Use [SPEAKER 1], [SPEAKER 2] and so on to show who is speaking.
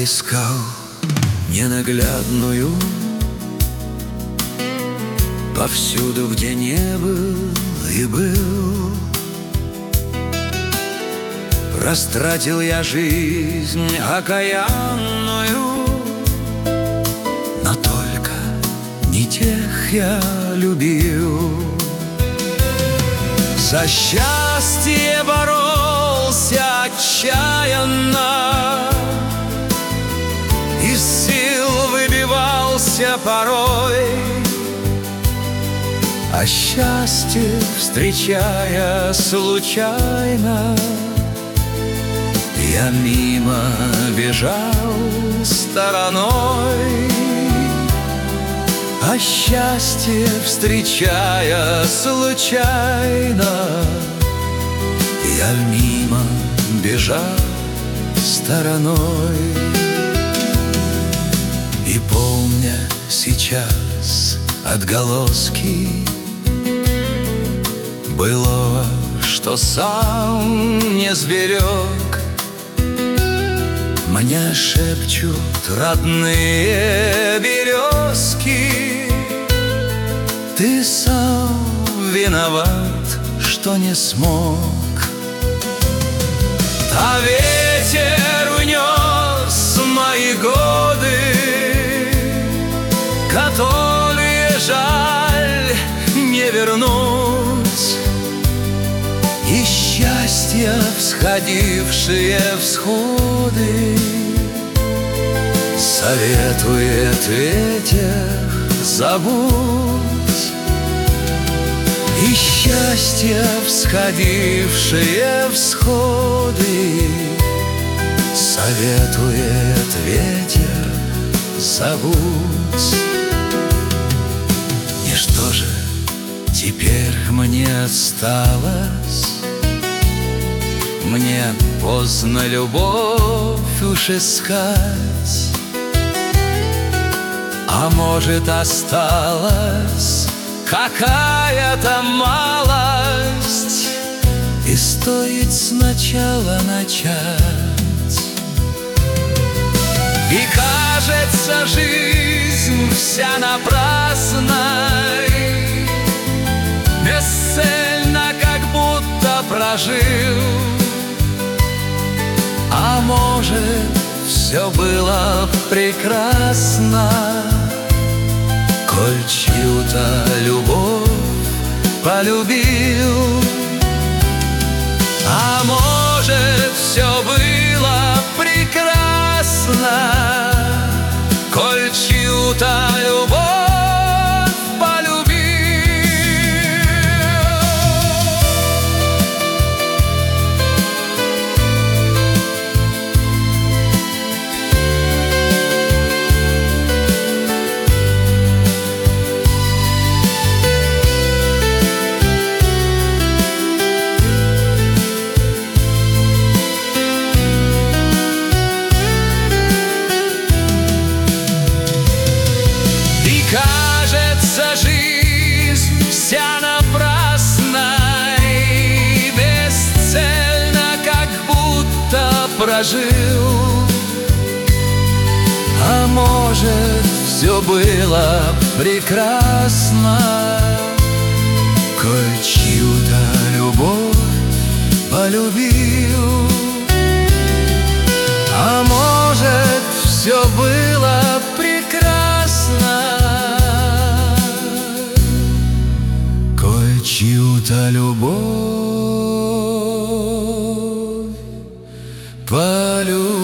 [SPEAKER 1] искал ненаглядную повсюду, где не был и был. Растратил я жизнь окаянную, но только не тех я любил. За счастье боролся отчаянно, из сил выбивался порой, а счастье, встречая случайно, я мимо бежал стороной. А счастье, встречая случайно, я мимо бежал стороной. И помня сейчас отголоски былого, что сам не сберег, мне шепчут родные березки: ты сам виноват, что не смог. А ветер унес мои годы, которые жаль не вернуть, и счастья, всходившие всходы, советует ветер забудь. И счастья, всходившие всходы, советует ветер забудь. И что же теперь мне осталось? Мне поздно любовь уж искать, а может, осталась какая-то малость, и стоит сначала начать. И кажется, жизнь вся напрасной, бесцельно, как будто прожил. А может, все было прекрасно, коль чью-то любовь полюбил. А может, все было прекрасно, коль чью-то любовь полюбил. Кажется, жизнь вся напрасной, бесцельно, как будто прожил. А может, все было прекрасно, коль чью-то любовь полюбил. А может, все было прекрасно, чью-то любовь полюбил.